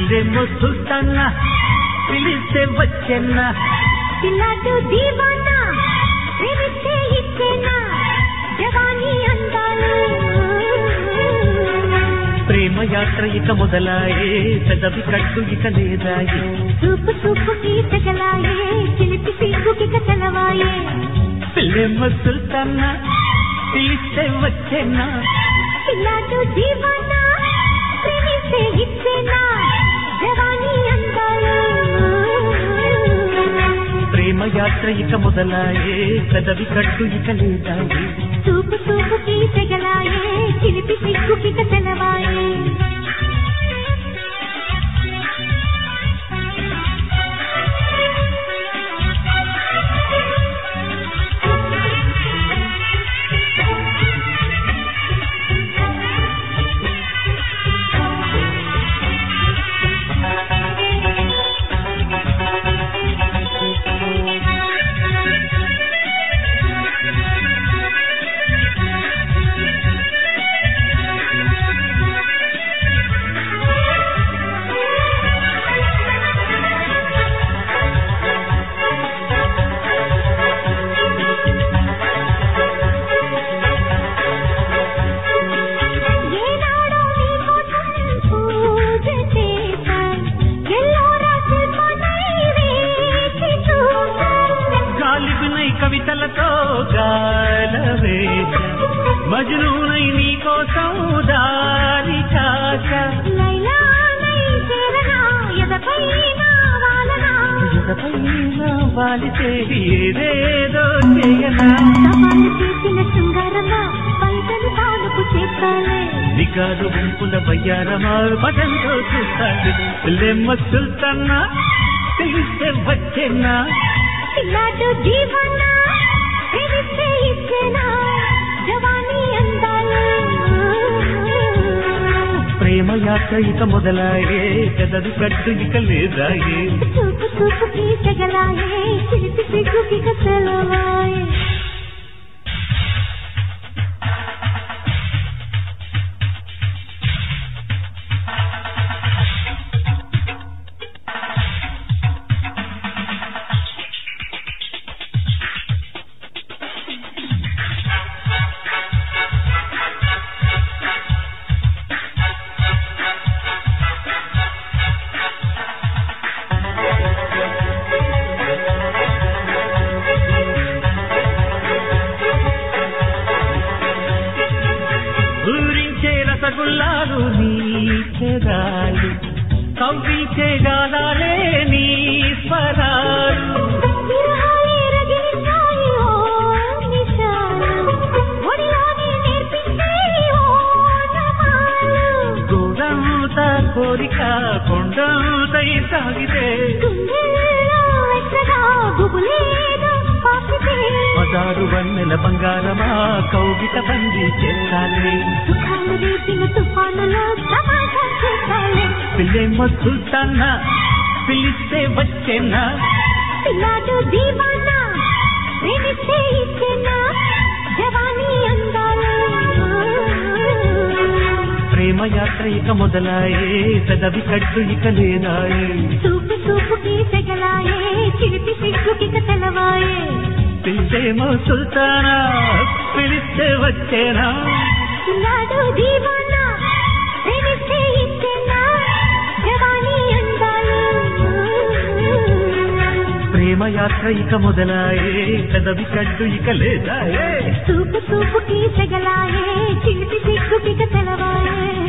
పిల్లేమో సుల్తానా పిలిస్తే వచ్చేనా పిల్లాడు దీవానా ప్రేమిస్తే ఇచ్చేనా జవానీ అందాలు ప్రేమ యాత్ర ఇక మొదలాయే పెదవి కట్టు ఇక లేదాయే చూపు చూపుకి తెగలాయే చిలిపి సిగ్గుకి కథలవాయే పిల్లేమో సుల్తానా పిలిస్తే వచ్చేనా పిల్లాడు దీవానా ప్రేమిస్తే ఇచ్చేనా జవానీ అందాలు ప్రేమ యాత్ర ఇక మొదలాయే పెదవి కట్టు ఇక లేదాయే చూపు చూపుకి తెగలాయే చిలిపి సిగ్గుకి కథలవాయే కవితలతో గాలవేశ మజ్నూనై నీ కోసం దారి కాచ ఎదపైన వాలితే ఏదేదో చేయనా చేసిన శృంగారమా బయటను తానుకు చేస్తాలే నికాదు గుంపుల బయ్యారమా పదంతో చూస్తాడు పిల్లేమో సుల్తానా పిలిస్తే వచ్చేనా పిల్లాడు దీవానా ప్రేమిస్తే ఇచ్చేనా జవానీ అందాలు ప్రేమ యాత్ర ఇక మొదలాయే పెదవి కట్టు ఇక లేదాయే చూపు చూపుకి తెగలాయే చిలిపి సిగ్గుకి కథలవాయే ఊరించే రసగుల్లాలు నీ చెదాలు కవ్వించే గాలాలే నీ స్వరాలు గోడంత కోరిక కొండంతై సాగితే పదారు వన్నెల బంగారమా కౌగిట బందీ చేస్తాలే పిల్లేమో సుల్తానా పిలిస్తే వచ్చేనా పిల్లాడు దీవానా ప్రేమిస్తే ఇచ్చేనా జవానీ అందాలు ప్రేమ యాత్ర ఇక మొదలాయే పెదవి కట్టు ఇక లేదాయే చూపు చూపుకి తెగలాయే చిలిపి సిగ్గుకి కథలవాయే పిలిచేమో సుల్తానా పిలిస్తే వచ్చేనా పిల్లాడు దీవానా ప్రేమిస్తే ఇచ్చేనా జవానీ అందాలు ప్రేమ యాత్ర ఇక మొదలాయే పెదవి కట్టు ఇక లేదాయే చూపు చూపుకి తెగలాయే చిలిపి సిగ్గుకి కథలవాయే